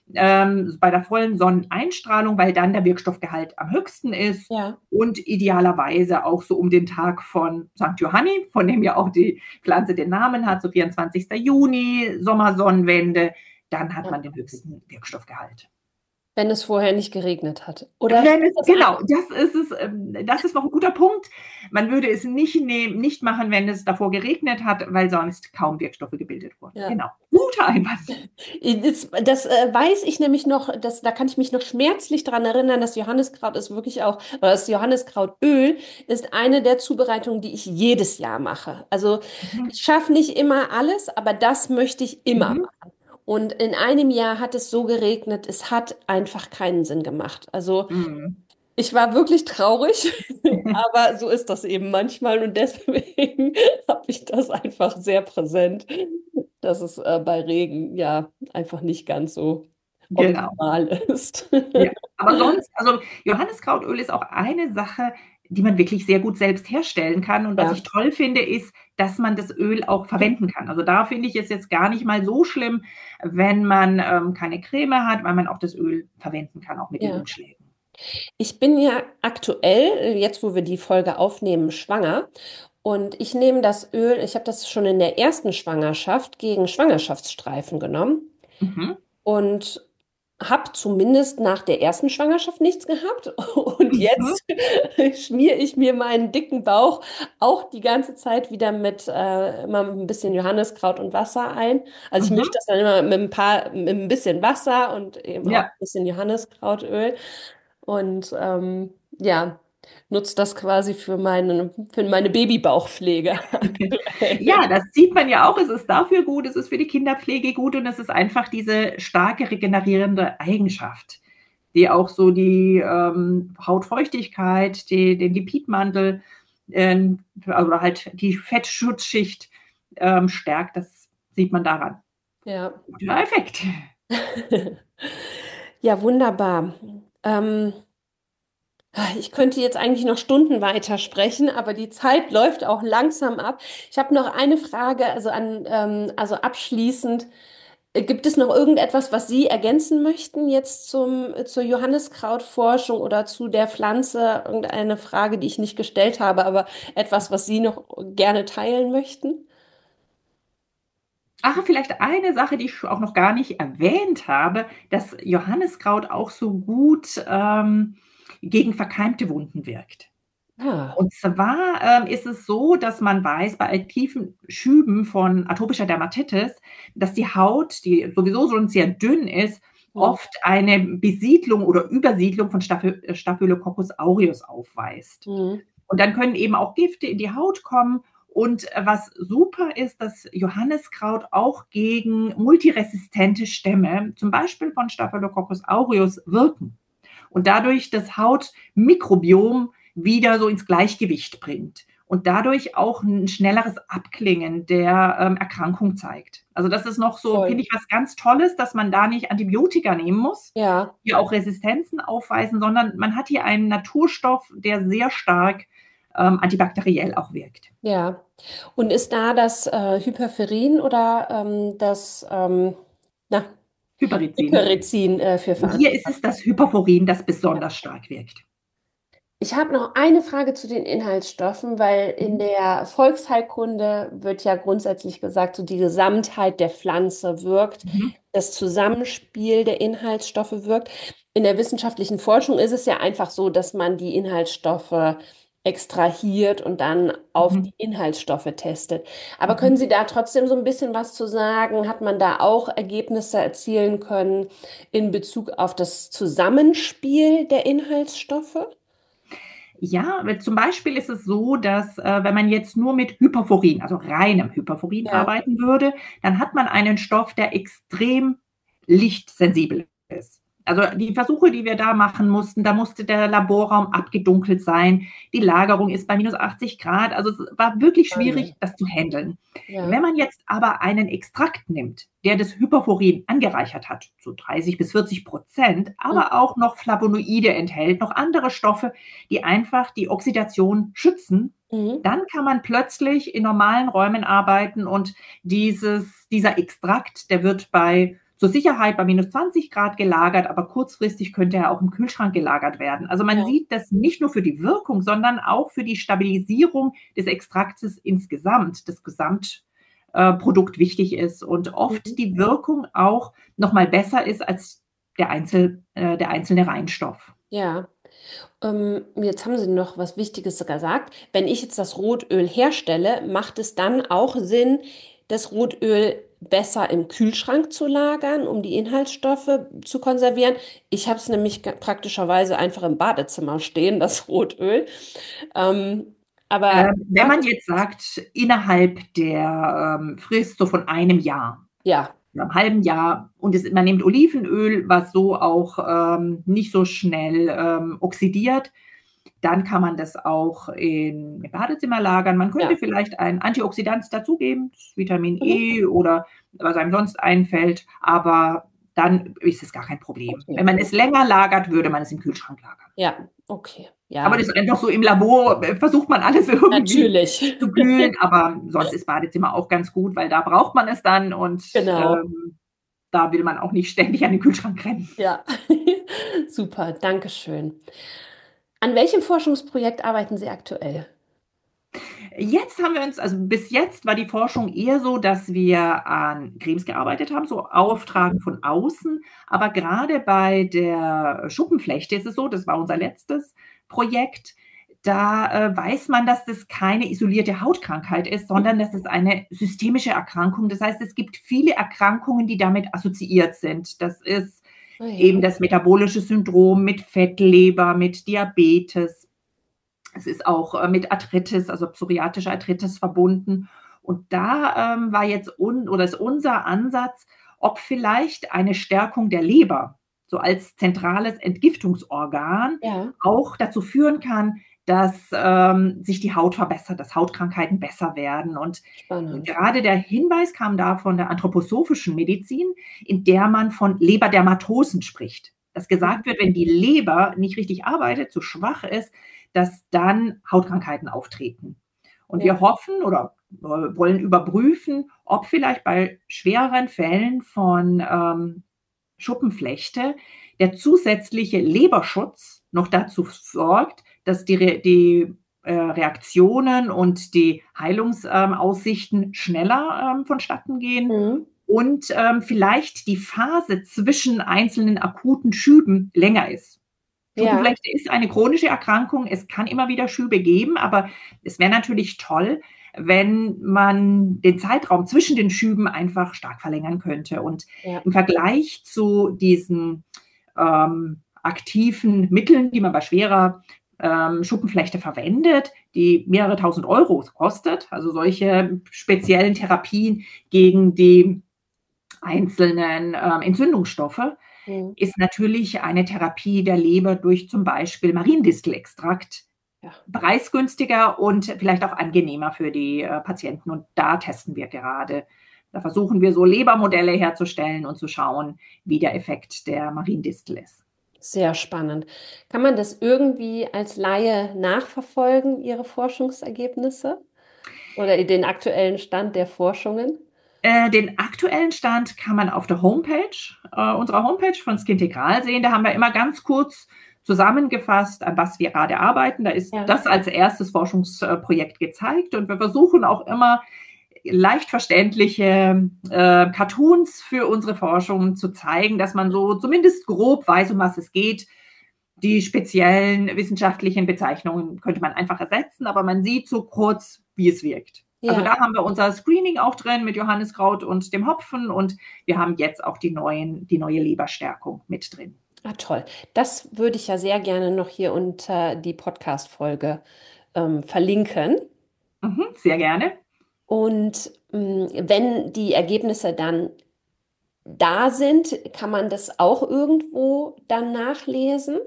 S3: ähm, bei der vollen Sonneneinstrahlung, weil dann der Wirkstoffgehalt am höchsten ist
S1: Ja.
S3: und idealerweise auch so um den Tag von Sankt Johanni, von dem ja auch die Pflanze den Namen hat, so vierundzwanzigster Juni, Sommersonnenwende, dann hat
S1: Ja.
S3: man den höchsten Wirkstoffgehalt.
S1: Wenn es vorher nicht geregnet hat. Oder
S3: Wenn
S1: stimmt
S3: es,
S1: das
S3: genau,
S1: einfach?
S3: das ist es, ähm, das ist noch ein guter Punkt. Man würde es nicht nehmen, nicht machen, wenn es davor geregnet hat, weil sonst kaum Wirkstoffe gebildet wurden.
S1: Ja.
S3: Genau. Guter Einwand.
S1: Das, das äh, weiß ich nämlich noch, das, da kann ich mich noch schmerzlich daran erinnern, dass Johanniskraut ist wirklich auch, oder das Johanniskrautöl ist eine der Zubereitungen, die ich jedes Jahr mache. Also
S3: Mhm.
S1: ich schaffe nicht immer alles, aber das möchte ich immer
S3: Mhm.
S1: machen. Und in einem Jahr hat es so geregnet, es hat einfach keinen Sinn gemacht. Also
S3: Mhm.
S1: ich war wirklich traurig, aber so ist das eben manchmal und deswegen habe ich das einfach sehr präsent, dass es äh, bei Regen ja einfach nicht ganz so
S3: Genau.
S1: optimal ist.
S3: Ja. Aber sonst, also Johanniskrautöl ist auch eine Sache, die man wirklich sehr gut selbst herstellen kann. Und was ich
S1: Ja.
S3: toll finde, ist, dass man das Öl auch verwenden kann. Also da finde ich es jetzt gar nicht mal so schlimm, wenn man ähm, keine Creme hat, weil man auch das Öl verwenden kann, auch mit den
S1: Ja.
S3: Umschlägen.
S1: Ich bin ja aktuell, jetzt wo wir die Folge aufnehmen, schwanger. Und ich nehme das Öl, ich habe das schon in der ersten Schwangerschaft gegen Schwangerschaftsstreifen genommen
S3: Mhm.
S1: und habe zumindest nach der ersten Schwangerschaft nichts gehabt. Und
S3: Mhm.
S1: jetzt schmiere ich mir meinen dicken Bauch auch die ganze Zeit wieder mit äh, immer mit ein bisschen Johanniskraut und Wasser ein. Also ich mische
S3: Mhm.
S1: das dann immer mit ein paar, mit ein bisschen Wasser und eben auch
S3: Ja.
S1: ein bisschen Johanniskrautöl. Und ähm, ja, nutze das quasi für meine, für meine Babybauchpflege
S3: Ja,
S1: aktuell.
S3: das sieht man ja auch. Es ist dafür gut, es ist für die Kinderpflege gut und es ist einfach diese starke regenerierende Eigenschaft, die auch so die ähm, Hautfeuchtigkeit, die, den Lipidmantel ähm, oder halt die Fettschutzschicht ähm, stärkt. Das sieht man daran.
S1: Ja.
S3: Guter Effekt.
S1: Ja, wunderbar. Ähm, Ich könnte jetzt eigentlich noch Stunden weitersprechen, aber die Zeit läuft auch langsam ab. Ich habe noch eine Frage, also an, ähm, also abschließend. Äh, Gibt es noch irgendetwas, was Sie ergänzen möchten jetzt zum, zur Johanniskrautforschung oder zu der Pflanze? Irgendeine Frage, die ich nicht gestellt habe, aber etwas, was Sie noch gerne teilen möchten?
S3: Ach, vielleicht eine Sache, die ich auch noch gar nicht erwähnt habe, dass Johanniskraut auch so gut ähm, gegen verkeimte Wunden wirkt.
S1: Ah,
S3: Und zwar ähm, ist es so, dass man weiß, bei tiefen Schüben von atopischer Dermatitis, dass die Haut, die sowieso schon sehr dünn ist,
S1: hm,
S3: oft eine Besiedlung oder Übersiedlung von Staphy Staphylococcus aureus aufweist.
S1: hm,
S3: Und dann können eben auch Gifte in die Haut kommen. Und was super ist, dass Johanniskraut auch gegen multiresistente Stämme, zum Beispiel von Staphylococcus aureus, wirken und dadurch das Hautmikrobiom wieder so ins Gleichgewicht bringt und dadurch auch ein schnelleres Abklingen der ähm, Erkrankung zeigt. Also das ist noch so, finde
S1: toll.
S3: ich, was ganz Tolles, dass man da nicht Antibiotika nehmen muss,
S1: Ja,
S3: die auch Resistenzen aufweisen, sondern man hat hier einen Naturstoff, der sehr stark ähm, antibakteriell auch wirkt.
S1: ja. Und ist da das äh, Hyperferin oder ähm, das ähm, na,
S3: Hyperizin.
S1: Piperizin äh, für
S3: Hier ist es
S1: verantwortlich?
S3: das Hyperforin, das
S1: Ja.
S3: besonders stark wirkt.
S1: Ich habe noch eine Frage zu den Inhaltsstoffen, weil in
S3: Mhm.
S1: der Volksheilkunde wird ja grundsätzlich gesagt, so die Gesamtheit der Pflanze wirkt,
S3: Mhm.
S1: das Zusammenspiel der Inhaltsstoffe wirkt. In der wissenschaftlichen Forschung ist es ja einfach so, dass man die Inhaltsstoffe extrahiert und dann auf die
S3: Mhm.
S1: Inhaltsstoffe testet. Aber können
S3: Mhm.
S1: Sie da trotzdem so ein bisschen was zu sagen? Hat man da auch Ergebnisse erzielen können in Bezug auf das Zusammenspiel der Inhaltsstoffe?
S3: Ja, weil zum Beispiel ist es so, dass äh, wenn man jetzt nur mit Hyperforin, also reinem Hyperforin
S1: Ja.
S3: arbeiten würde, dann hat man einen Stoff, der extrem lichtsensibel ist. Also die Versuche, die wir da machen mussten, da musste der Laborraum abgedunkelt sein. Die Lagerung ist bei minus achtzig Grad. Also es war wirklich schwierig,
S1: Wahnsinn.
S3: das zu handeln. Wenn
S1: Ja.
S3: man jetzt aber einen Extrakt nimmt, der das Hyperforin angereichert hat, so dreißig bis vierzig Prozent,
S1: Mhm.
S3: aber auch noch Flavonoide enthält, noch andere Stoffe, die einfach die Oxidation schützen,
S1: Mhm.
S3: dann kann man plötzlich in normalen Räumen arbeiten und dieses, dieser Extrakt, der wird bei zur Sicherheit bei minus zwanzig Grad gelagert, aber kurzfristig könnte er auch im Kühlschrank gelagert werden. Also man
S1: Ja.
S3: sieht, dass nicht nur für die Wirkung, sondern auch für die Stabilisierung des Extraktes insgesamt, das Gesamtprodukt wichtig ist und
S1: Mhm.
S3: oft die Wirkung auch nochmal besser ist als der, Einzel, äh, der einzelne Reinstoff.
S1: Ja. Ähm, jetzt haben Sie noch was Wichtiges gesagt. Wenn ich jetzt das Rotöl herstelle, macht es dann auch Sinn, das Rotöl besser im Kühlschrank zu lagern, um die Inhaltsstoffe zu konservieren? Ich habe es nämlich ga- praktischerweise einfach im Badezimmer stehen, das Rotöl. Ähm, aber
S3: Ähm, wenn man jetzt sagt, innerhalb der ähm, Frist so von einem Jahr,
S1: ja,
S3: oder einem halben Jahr und es, man nimmt Olivenöl, was so auch ähm, nicht so schnell ähm, oxidiert, dann kann man das auch in, im Badezimmer lagern. Man könnte
S1: ja.
S3: vielleicht ein Antioxidant dazugeben, Vitamin
S1: Mhm.
S3: E oder was einem sonst einfällt, aber dann ist es gar kein Problem.
S1: Okay.
S3: Wenn man es länger lagert, würde man es im Kühlschrank lagern.
S1: Ja, okay.
S3: Aber
S1: Ja,
S3: das ist einfach so im Labor, äh, versucht man alles irgendwie
S1: natürlich.
S3: zu kühlen, aber sonst ist Badezimmer auch ganz gut, weil da braucht man es dann und
S1: Genau.
S3: ähm, da will man auch nicht ständig an den Kühlschrank rennen.
S1: Ja, super, danke schön. An welchem Forschungsprojekt arbeiten Sie aktuell?
S3: Jetzt haben wir uns, also bis jetzt war die Forschung eher so, dass wir an Cremes gearbeitet haben, so Auftragen von außen. Aber gerade bei der Schuppenflechte ist es so, das war unser letztes Projekt, da äh, weiß man, dass das keine isolierte Hautkrankheit ist, sondern das ist eine systemische Erkrankung. Das heißt, es gibt viele Erkrankungen, die damit assoziiert sind. Das ist
S1: Ah ja.
S3: eben das metabolische Syndrom mit Fettleber, mit Diabetes. Es ist auch äh, mit Arthritis, also psoriatischer Arthritis verbunden. Und da ähm, war jetzt un oder ist unser Ansatz, ob vielleicht eine Stärkung der Leber, so als zentrales Entgiftungsorgan,
S1: Ja,
S3: auch dazu führen kann, dass ähm, sich die Haut verbessert, dass Hautkrankheiten besser werden. Und
S1: spannend.
S3: gerade der Hinweis kam da von der anthroposophischen Medizin, in der man von Leberdermatosen spricht. Dass gesagt wird, wenn die Leber nicht richtig arbeitet, zu schwach ist, dass dann Hautkrankheiten auftreten. Und
S1: Ja.
S3: wir hoffen oder äh, wollen überprüfen, ob vielleicht bei schwereren Fällen von ähm, Schuppenflechte der zusätzliche Leberschutz noch dazu sorgt, dass die, Re die äh, Reaktionen und die Heilungsaussichten ähm, schneller ähm, vonstatten gehen
S1: Mhm.
S3: und ähm, vielleicht die Phase zwischen einzelnen akuten Schüben länger ist.
S1: Ja,
S3: Schuppenflechte ist eine chronische Erkrankung. Es kann immer wieder Schübe geben, aber es wäre natürlich toll, wenn man den Zeitraum zwischen den Schüben einfach stark verlängern könnte. Und
S1: ja.
S3: im Vergleich zu diesen ähm, aktiven Mitteln, die man bei schwerer ähm, Schuppenflechte verwendet, die mehrere tausend Euro kostet, also solche speziellen Therapien gegen die einzelnen ähm, Entzündungsstoffe,
S1: Mhm.
S3: ist natürlich eine Therapie der Leber durch zum Beispiel Mariendistelextrakt
S1: Ja.
S3: preisgünstiger und vielleicht auch angenehmer für die äh, Patienten. Und da testen wir gerade. Da versuchen wir so Lebermodelle herzustellen und zu schauen, wie der Effekt der Mariendistel ist.
S1: Sehr spannend. Kann man das irgendwie als Laie nachverfolgen, Ihre Forschungsergebnisse oder den aktuellen Stand der Forschungen?
S3: Äh, den aktuellen Stand kann man auf der Homepage, äh, unserer Homepage von Skintegral sehen. Da haben wir immer ganz kurz zusammengefasst, an was wir gerade arbeiten. Da ist
S1: Ja.
S3: das als erstes Forschungsprojekt gezeigt und wir versuchen auch immer leicht verständliche äh, Cartoons für unsere Forschung zu zeigen, dass man so zumindest grob weiß, um was es geht. Die speziellen wissenschaftlichen Bezeichnungen könnte man einfach ersetzen, aber man sieht so kurz, wie es wirkt. Also
S1: Ja.
S3: da haben wir unser Screening auch drin mit Johanniskraut und dem Hopfen und wir haben jetzt auch die, neuen, die neue Leberstärkung mit drin.
S1: Ah, toll. Das würde ich ja sehr gerne noch hier unter die Podcast-Folge ähm, verlinken.
S3: Mhm, sehr gerne.
S1: Und mh, wenn die Ergebnisse dann da sind, kann man das auch irgendwo dann nachlesen?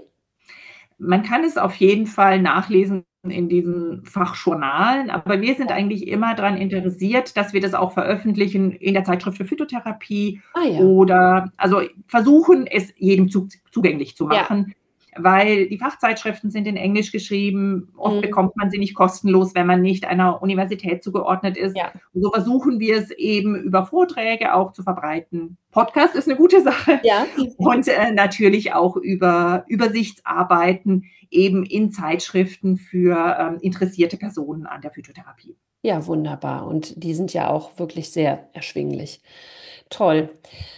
S3: Man kann es auf jeden Fall nachlesen in diesen Fachjournalen, aber wir sind eigentlich immer daran interessiert, dass wir das auch veröffentlichen in der Zeitschrift für Phytotherapie
S1: Ah ja.
S3: oder also versuchen, es jedem zu, zugänglich zu
S1: Ja.
S3: machen, weil die Fachzeitschriften sind in Englisch geschrieben. Oft
S1: Mhm.
S3: bekommt man sie nicht kostenlos, wenn man nicht einer Universität zugeordnet ist.
S1: Ja.
S3: Und so versuchen wir es eben über Vorträge auch zu verbreiten. Podcast ist eine gute Sache.
S1: Ja.
S3: Und äh, natürlich auch über Übersichtsarbeiten eben in Zeitschriften für ähm, interessierte Personen an der Phytotherapie.
S1: Ja, wunderbar. Und die sind ja auch wirklich sehr erschwinglich. Toll.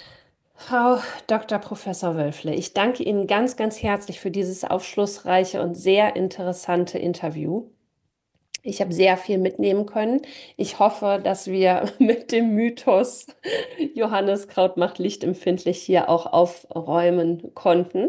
S1: Frau Doktor Professor Wölfle, ich danke Ihnen ganz, ganz herzlich für dieses aufschlussreiche und sehr interessante Interview. Ich habe sehr viel mitnehmen können. Ich hoffe, dass wir mit dem Mythos Johanniskraut macht lichtempfindlich hier auch aufräumen konnten.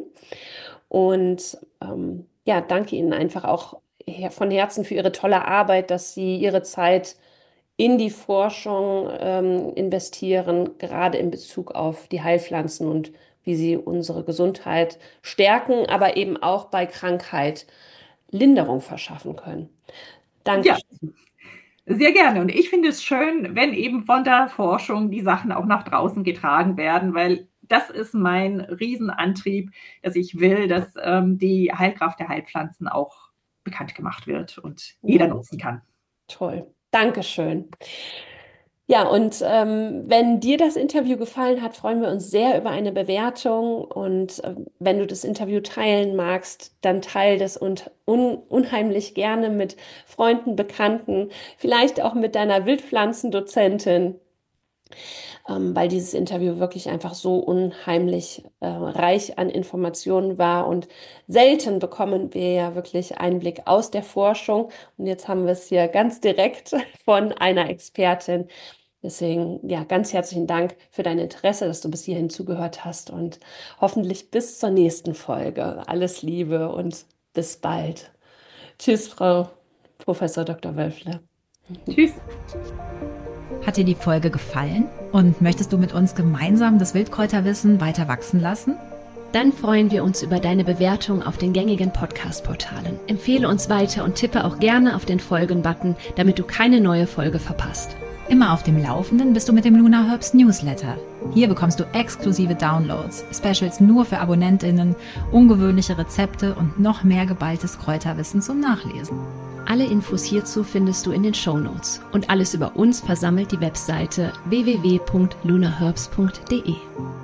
S1: Und ähm, ja, danke Ihnen einfach auch her von Herzen für Ihre tolle Arbeit, dass Sie Ihre Zeit in die Forschung ähm, investieren, gerade in Bezug auf die Heilpflanzen und wie sie unsere Gesundheit stärken, aber eben auch bei Krankheit Linderung verschaffen können.
S3: Ja,
S1: Dankeschön.
S3: sehr gerne. Und ich finde es schön, wenn eben von der Forschung die Sachen auch nach draußen getragen werden, weil das ist mein Riesenantrieb, dass ich will, dass ähm, die Heilkraft der Heilpflanzen auch bekannt gemacht wird und jeder
S1: Ja,
S3: nutzen kann.
S1: toll. Dankeschön. Ja, und ähm, wenn dir das Interview gefallen hat, freuen wir uns sehr über eine Bewertung. Und äh, wenn du das Interview teilen magst, dann teile das und un unheimlich gerne mit Freunden, Bekannten, vielleicht auch mit deiner Wildpflanzendozentin, ähm, weil dieses Interview wirklich einfach so unheimlich äh, reich an Informationen war. Und selten bekommen wir ja wirklich Einblick aus der Forschung. Und jetzt haben wir es hier ganz direkt von einer Expertin. Deswegen, ja, ganz herzlichen Dank für dein Interesse, dass du bis hierhin zugehört hast und hoffentlich bis zur nächsten Folge. Alles Liebe und bis bald. Tschüss, Frau Professor Doktor Wölfle.
S3: Tschüss.
S2: Hat dir die Folge gefallen und möchtest du mit uns gemeinsam das Wildkräuterwissen weiter wachsen lassen?
S1: Dann freuen wir uns über deine Bewertung auf den gängigen Podcast-Portalen. Empfehle uns weiter und tippe auch gerne auf den Folgen-Button, damit du keine neue Folge verpasst.
S2: Immer auf dem Laufenden bist du mit dem Luna Herbst Newsletter. Hier bekommst du exklusive Downloads, Specials nur für AbonnentInnen, ungewöhnliche Rezepte und noch mehr geballtes Kräuterwissen zum Nachlesen.
S1: Alle Infos hierzu findest du in den Shownotes und alles über uns versammelt die Webseite w w w punkt lunaherbst punkt d e.